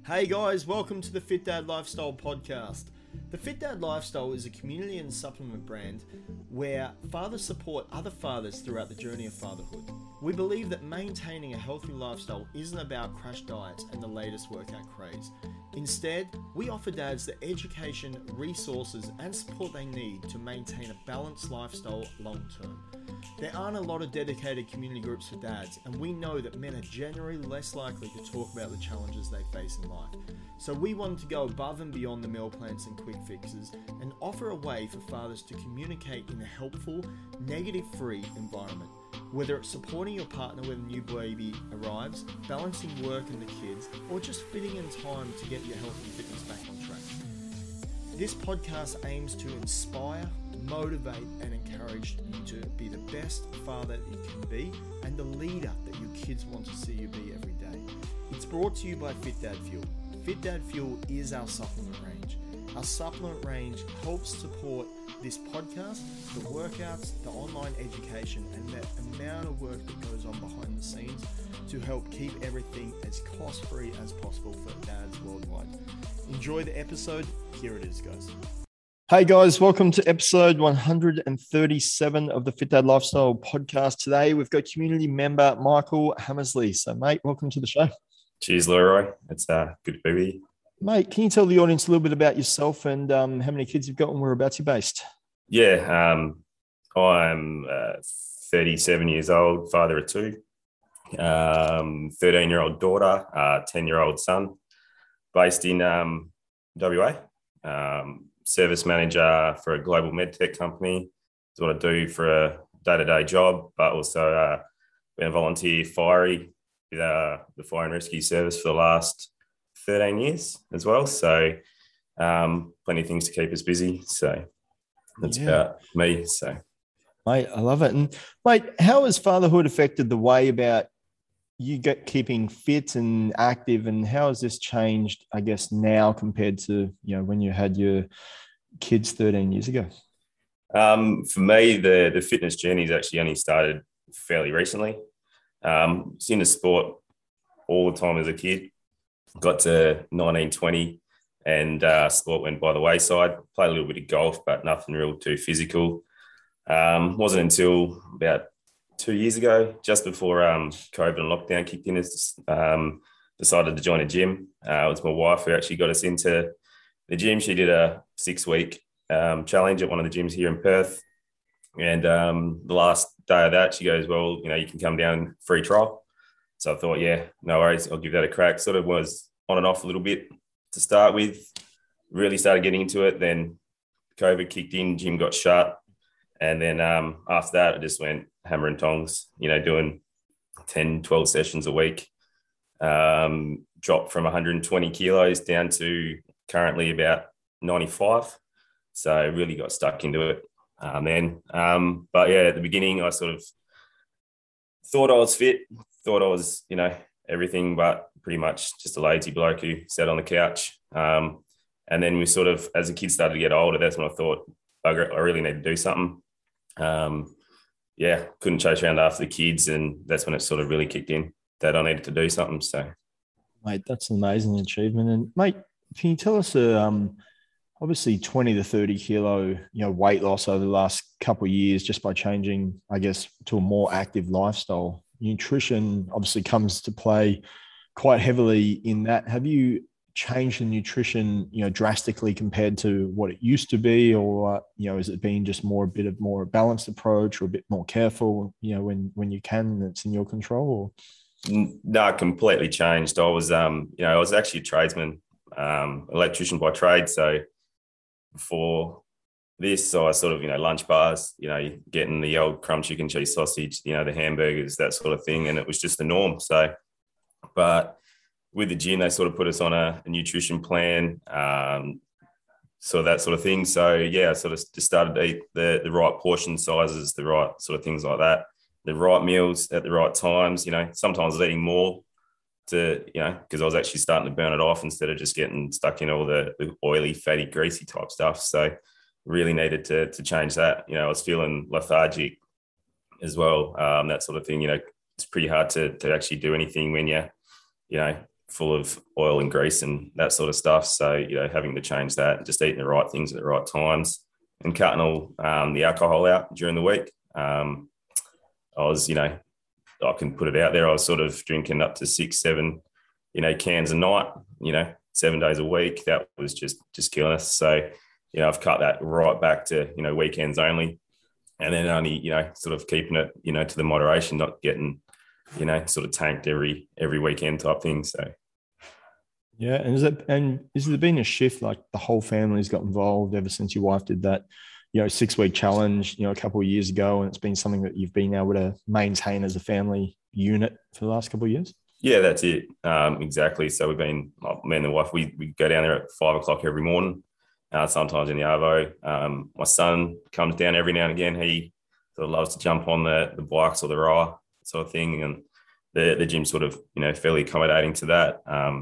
Hey guys, welcome to the Fit Dad Lifestyle podcast. The Fit Dad Lifestyle is a community and supplement brand where fathers support other fathers throughout the journey of fatherhood. We believe that maintaining a healthy lifestyle isn't about crash diets and the latest workout craze. Instead, we offer dads the education, resources, and support they need to maintain a balanced lifestyle long term. There aren't a lot of dedicated community groups for dads, and we know that men are generally less likely to talk about the challenges they face in life. So we wanted to go above and beyond the meal plans and quick fixes and offer a way for fathers to communicate in a helpful, negative-free environment. Whether it's supporting your partner when a new baby arrives, balancing work and the kids, or just fitting in time to get your health and fitness back on track. This podcast aims to inspire, motivate, and encourage you to be the best father that you can be and the leader that your kids want to see you be every day. It's brought to you by Fit Dad Fuel. Fit Dad Fuel is our supplement range. Our supplement range helps support this podcast, the workouts, the online education, and the amount of work that goes on behind the scenes to help keep everything as cost-free as possible for dads worldwide. Enjoy the episode. Here it is, guys. Hey guys, welcome to episode 137 of the Fit Dad Lifestyle podcast. Today we've got community member Michael Hammersley. So mate, welcome to the show. Cheers, Leroy. It's good to be with you. Mate, can you tell the audience a little bit about yourself and how many kids you've got and whereabouts you're based? Yeah, I'm 37 years old, father of two, 13-year-old daughter, 10-year-old son, based in WA. Service manager for a global medtech company. That's what I do for a day-to-day job, but also been a volunteer firey with the Fire and Rescue Service for the last 13 years as well. So plenty of things to keep us busy. So that's about me. So, mate, I love it. And mate, how has fatherhood affected the way about you keeping fit and active, and how has this changed, I guess, now compared to, when you had your kids 13 years ago? For me, the fitness journey has actually only started fairly recently. Was into sport all the time as a kid. Got to 19, 20 and sport went by the wayside. Played a little bit of golf, but nothing real too physical. Wasn't until about 2 years ago, just before COVID and lockdown kicked in, decided to join a gym. It was my wife who actually got us into the gym. She did a 6-week challenge at one of the gyms here in Perth. And the last day of that, she goes, well, you can come down free trial. So I thought, yeah, no worries, I'll give that a crack. Sort of was on and off a little bit to start with. Really started getting into it. Then COVID kicked in, gym got shut. And then after that, I just went hammer and tongs, doing 10, 12 sessions a week. Dropped from 120 kilos down to currently about 95. So really got stuck into it then. But yeah, at the beginning, I sort of thought I was fit, thought I was, everything, but pretty much just a lazy bloke who sat on the couch. And then we sort of, as the kids started to get older, that's when I thought, I really need to do something. Couldn't chase around after the kids, and that's when it sort of really kicked in that I needed to do something. So, mate, that's an amazing achievement. And mate, can you tell us, obviously 20 to 30 kilo, weight loss over the last couple of years just by changing, I guess, to a more active lifestyle. Nutrition obviously comes to play quite heavily in that. Have you changed the nutrition, drastically compared to what it used to be, or has it been just a bit of more balanced approach, or a bit more careful, when you can, and it's in your control? Or? No, completely changed. I was, I was actually a tradesman, electrician by trade. So before this, I sort of, lunch bars, getting the old crumb chicken, cheese sausage, the hamburgers, that sort of thing. And it was just the norm. So, but with the gym, they sort of put us on a nutrition plan, so that sort of thing. So yeah, I sort of just started to eat the right portion sizes, the right sort of things like that, the right meals at the right times. Sometimes I was eating more because I was actually starting to burn it off instead of just getting stuck in all the oily, fatty, greasy type stuff. So really needed to change that. I was feeling lethargic as well, that sort of thing. It's pretty hard to actually do anything when you're, full of oil and grease and that sort of stuff. So, having to change that and just eating the right things at the right times and cutting all the alcohol out during the week. I was, I can put it out there. I was sort of drinking up to 6-7, cans a night, 7 days a week. That was just killing us. So, I've cut that right back to, weekends only, and then only, sort of keeping it, to the moderation, not getting, sort of tanked every weekend type thing. So. Yeah. And has there been a shift, like the whole family's got involved ever since your wife did that, 6-week challenge, a couple of years ago, and it's been something that you've been able to maintain as a family unit for the last couple of years? Yeah, that's it. Exactly. So we've been, me and the wife, we go down there at 5 o'clock every morning, sometimes in the Arvo. My son comes down every now and again. He sort of loves to jump on the bikes or the RA sort of thing. And the gym's sort of, fairly accommodating to that.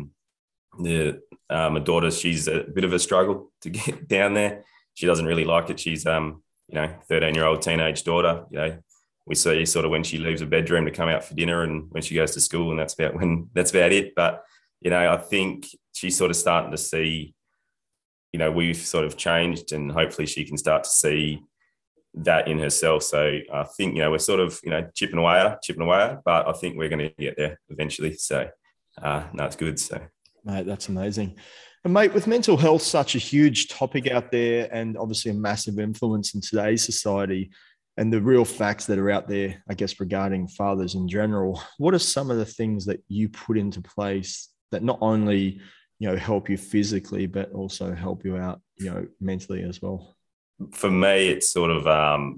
My daughter, she's a bit of a struggle to get down there. She doesn't really like it. She's, 13-year-old teenage daughter. We see sort of when she leaves her bedroom to come out for dinner and when she goes to school, and that's about it. But, I think she's sort of starting to see, we've sort of changed, and hopefully she can start to see that in herself. So I think, we're sort of, chipping away at her, but I think we're going to get there eventually. So, no, it's good. So. Mate, that's amazing. And mate, with mental health such a huge topic out there and obviously a massive influence in today's society and the real facts that are out there, I guess, regarding fathers in general, what are some of the things that you put into place that not only, help you physically, but also help you out, mentally as well? For me, it's sort of,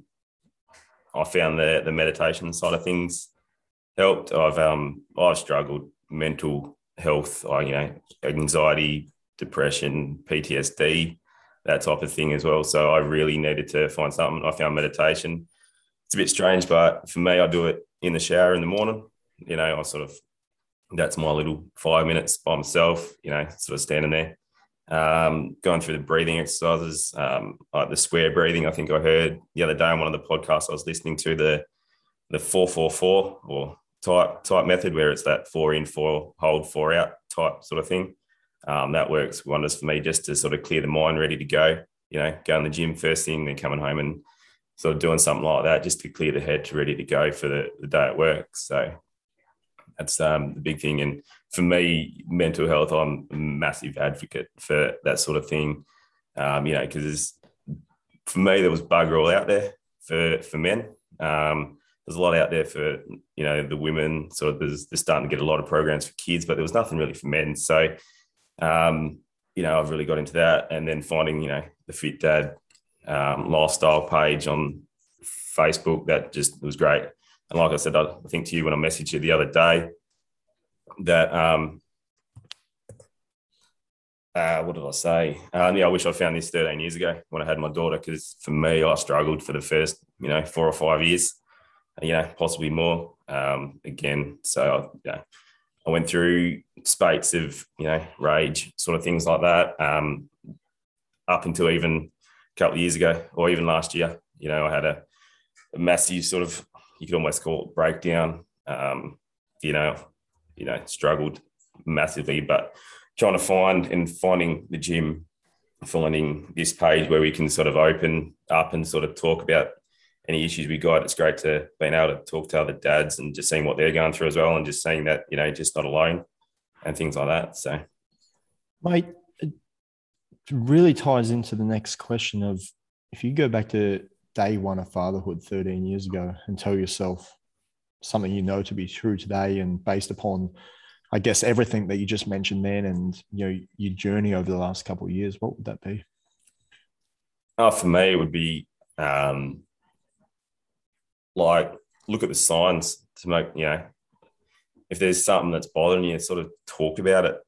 I found the meditation side of things helped. I've struggled mental health, anxiety, depression, PTSD, that type of thing as well. So I really needed to find something. I found meditation. It's a bit strange, but for me, I do it in the shower in the morning. That's my little 5 minutes by myself, sort of standing there, going through the breathing exercises, like the square breathing. I think I heard the other day on one of the podcasts I was listening to, the 4-4-4 or type method, where it's that 4 in, 4 hold, 4 out type sort of thing. That works wonders for me, just to sort of clear the mind, ready to go, go in the gym first thing, then coming home and sort of doing something like that just to clear the head, to ready to go for the day at work. So that's the big thing. And for me, mental health, I'm a massive advocate for that sort of thing, because for me, there was bugger all out there for men. There's a lot out there for, the women. Sort of there's starting to get a lot of programs for kids, but there was nothing really for men. So, I've really got into that, and then finding, the Fit Dad lifestyle page on Facebook, that just was great. And like I said, I think to you when I messaged you the other day that, what did I say? I wish I found this 13 years ago when I had my daughter, because for me, I struggled for the first, 4 or 5 years, possibly more. Again, so I went through spates of, rage, sort of things like that, up until even a couple of years ago, or even last year. I had a massive sort of, you could almost call it breakdown, struggled massively, but trying to finding the gym, finding this page where we can sort of open up and sort of talk about any issues we got. It's great to being able to talk to other dads and just seeing what they're going through as well, and just seeing that, just not alone and things like that. So, mate, it really ties into the next question of, if you go back to day one of fatherhood 13 years ago and tell yourself something to be true today, and based upon, I guess, everything that you just mentioned then and, your journey over the last couple of years, what would that be? For me, it would be, like, look at the signs to make, if there's something that's bothering you, sort of talk about it,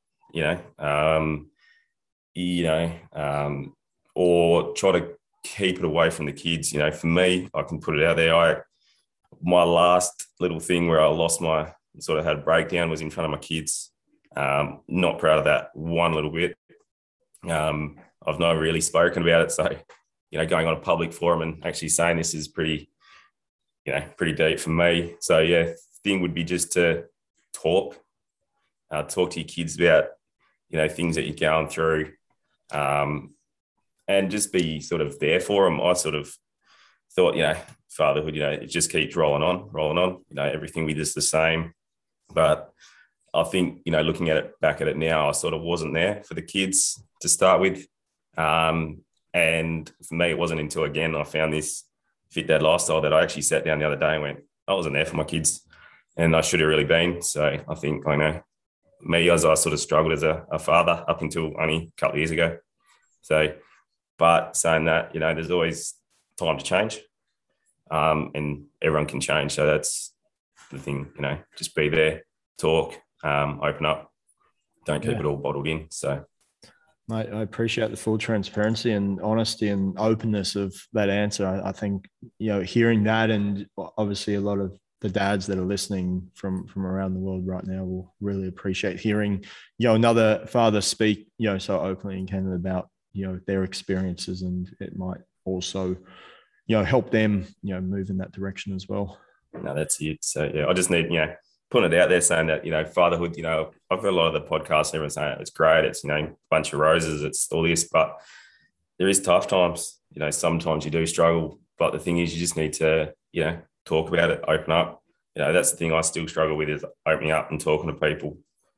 or try to keep it away from the kids. For me, I can put it out there. My last little thing where I lost sort of had a breakdown was in front of my kids. Not proud of that one little bit. I've not really spoken about it. So, going on a public forum and actually saying this is pretty deep for me. So, thing would be just to talk, talk to your kids about, things that you're going through, and just be sort of there for them. I sort of thought, fatherhood, it just keeps rolling on, everything with us the same. But I think, looking back at it now, I sort of wasn't there for the kids to start with. And for me, it wasn't until, again, I found this Fit Dad lifestyle that I actually sat down the other day and went, I wasn't there for my kids, and I should have really been. So I think, me, as I sort of struggled as a father up until only a couple of years ago. So, but saying that, there's always time to change, and everyone can change. So that's the thing, just be there, talk, open up, don't keep it all bottled in. So, mate, I appreciate the full transparency and honesty and openness of that answer. I think, hearing that, and obviously a lot of the dads that are listening from around the world right now will really appreciate hearing, another father speak, so openly and candid about, their experiences, and it might also, help them, move in that direction as well. No, that's it. So yeah, I just need, putting it out there saying that, fatherhood, I've heard a lot of the podcasts, everyone saying it's great. It's, a bunch of roses. It's all this, but there is tough times, sometimes you do struggle, but the thing is you just need to, talk about it, open up. That's the thing I still struggle with, is opening up and talking to people.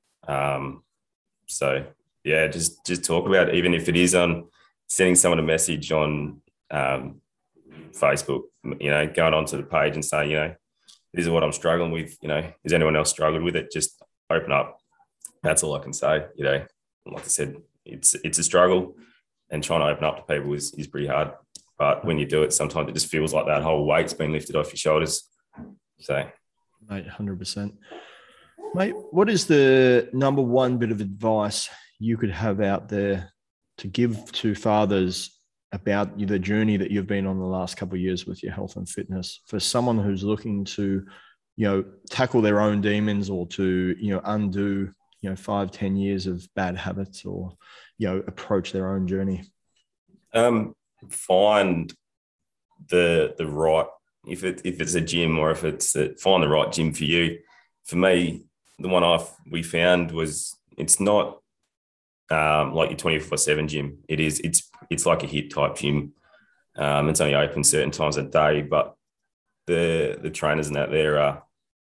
So yeah, just talk about it, even if it is on sending someone a message on Facebook, going onto the page and saying, this is what I'm struggling with. Has anyone else struggled with it? Just open up. That's all I can say. Like I said, it's a struggle, and trying to open up to people is pretty hard. But when you do it, sometimes it just feels like that whole weight's been lifted off your shoulders. So, mate, 100%. Mate, what is the number one bit of advice you could have out there to give to fathers about the journey that you've been on the last couple of years with your health and fitness, for someone who's looking to, tackle their own demons, or to, undo, 5-10 years of bad habits, or, approach their own journey? Find the right, if it's a gym, or if it's find the right gym for you. For me, the one we found was, it's not like your 24/7 gym. It's like a HIIT type gym. It's only open certain times of the day, but the trainers and that there are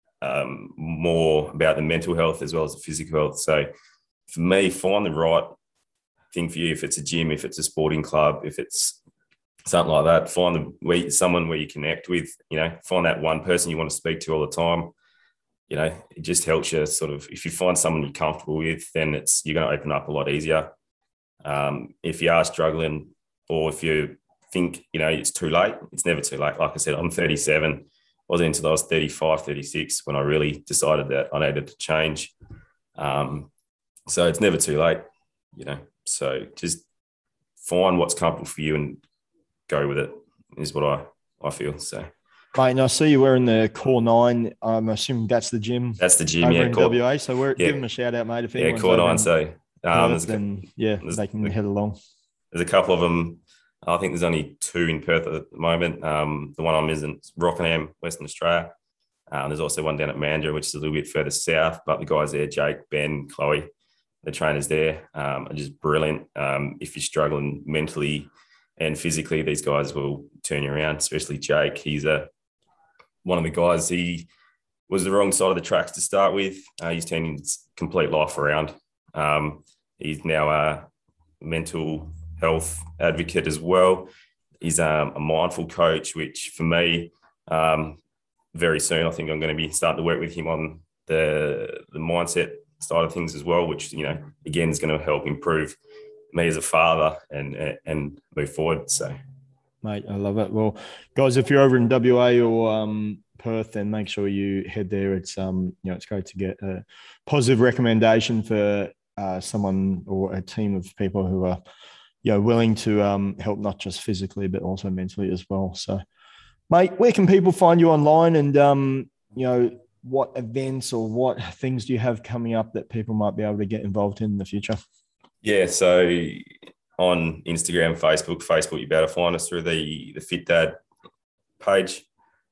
more about the mental health as well as the physical health. So for me, find the right thing for you. If it's a gym, if it's a sporting club, if it's something like that, find someone where you connect with, find that one person you want to speak to all the time. It just helps you sort of, if you find someone you're comfortable with, then you're going to open up a lot easier. If you are struggling, or if you think, it's too late, it's never too late. Like I said, I'm 37. Wasn't until I was 35, 36 when I really decided that I needed to change. So it's never too late, So just find what's comfortable for you and go with it, is what I feel. So, mate, and I see you wearing the Core 9. I'm assuming that's the gym. That's the gym, yeah. In WA. So give them a shout out, mate. If anyone's Core 9. So they can head along. There's a couple of them. I think there's only 2 in Perth at the moment. The one I'm in Rockingham, Western Australia. There's also one down at Mandurah, which is a little bit further south. But the guys there, Jake, Ben, Chloe, the trainers there, are just brilliant. If you're struggling mentally and physically, these guys will turn you around, especially Jake. He's one of the guys, he was the wrong side of the tracks to start with. He's turning his complete life around. He's now a mental health advocate as well. He's a mindful coach, which for me, very soon, I think I'm going to be starting to work with him on the mindset side of things as well, which, again, is going to help improve me as a father and move forward. So, mate, I love it. Well, guys, if you're over in WA or Perth, then make sure you head there. It's it's great to get a positive recommendation for someone or a team of people who are willing to help, not just physically but also mentally as well. So, mate, where can people find you online, and what events or what things do you have coming up that people might be able to get involved in the future? Yeah, so on Instagram, Facebook, you'll be able to find us through the Fit Dad page,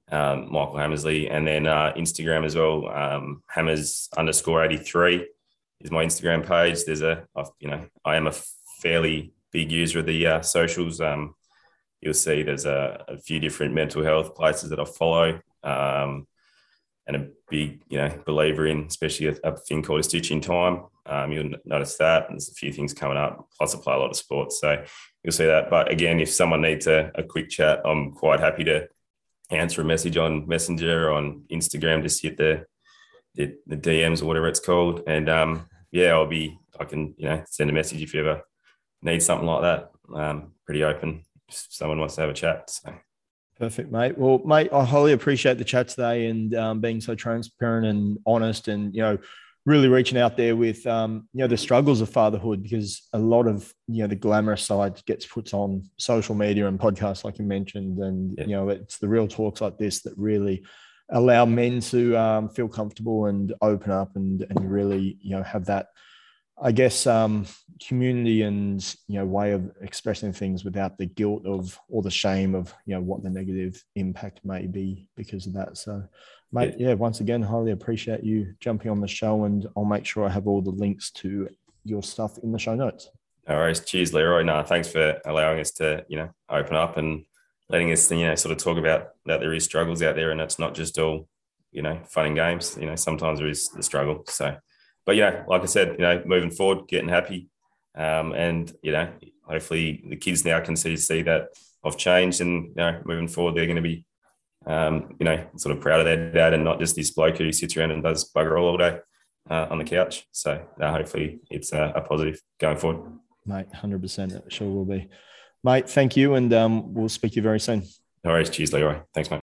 Michael Hammersley, and then Instagram as well, Hammers_83. is my Instagram page. I am a fairly big user of the socials. You'll see there's a few different mental health places that I follow, and a big, believer in, especially a thing called A Stitch in Time. You'll notice that, and there's a few things coming up. Plus, I play a lot of sports, so you'll see that. But again, if someone needs a quick chat, I'm quite happy to answer a message on Messenger, on Instagram. Just hit the DMs or whatever it's called, and I can send a message if you ever need something like that. Pretty open if someone wants to have a chat. So. Perfect, mate. Well, mate, I highly appreciate the chat today and being so transparent and honest, and really reaching out there with the struggles of fatherhood, because a lot of the glamorous side gets put on social media and podcasts, like you mentioned, and it's the real talks like this that really allow men to feel comfortable and open up and really have that, I guess, community and way of expressing things without the guilt of or the shame of what the negative impact may be because of that. So, mate, once again, highly appreciate you jumping on the show, and I'll make sure I have all the links to your stuff in the show notes. All right, cheers, Leroy. No, thanks for allowing us to open up and letting us sort of talk about that there is struggles out there, and it's not just all fun and games. Sometimes there is the struggle. So. But, like I said, moving forward, getting happy. And hopefully the kids now can see that I've changed, and, moving forward, they're going to be, sort of proud of their dad and not just this bloke who sits around and does bugger all day on the couch. So hopefully it's a positive going forward. Mate, 100%. It sure will be. Mate, thank you. And we'll speak to you very soon. No worries. Cheers, Leroy. Thanks, mate.